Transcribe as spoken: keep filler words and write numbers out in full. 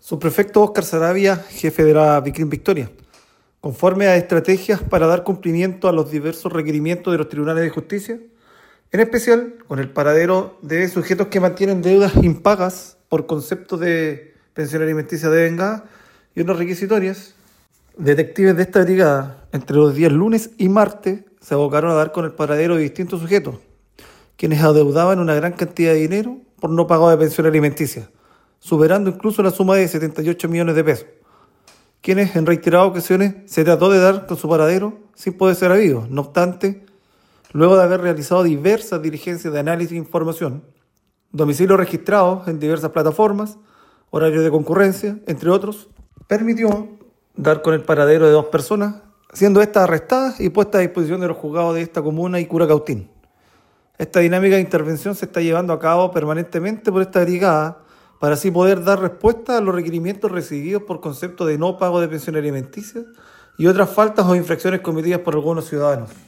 Subprefecto Óscar Saravia, jefe de la Vicrim Victoria. Conforme a estrategias para dar cumplimiento a los diversos requerimientos de los tribunales de justicia, en especial con el paradero de sujetos que mantienen deudas impagas por concepto de pensión alimenticia devengada y otras requisitorias, detectives de esta brigada, entre los días lunes y martes, se abocaron a dar con el paradero de distintos sujetos, quienes adeudaban una gran cantidad de dinero por no pago de pensión alimenticia, superando incluso la suma de setenta y ocho millones de pesos, quienes en reiteradas ocasiones se trató de dar con su paradero sin poder ser habido. No obstante, luego de haber realizado diversas diligencias de análisis de información, domicilios registrados en diversas plataformas, horarios de concurrencia, entre otros, permitió dar con el paradero de dos personas, siendo estas arrestadas y puestas a disposición de los juzgados de esta comuna y Curacautín. Esta dinámica de intervención se está llevando a cabo permanentemente por esta brigada para así poder dar respuesta a los requerimientos recibidos por concepto de no pago de pensión alimenticia y otras faltas o infracciones cometidas por algunos ciudadanos.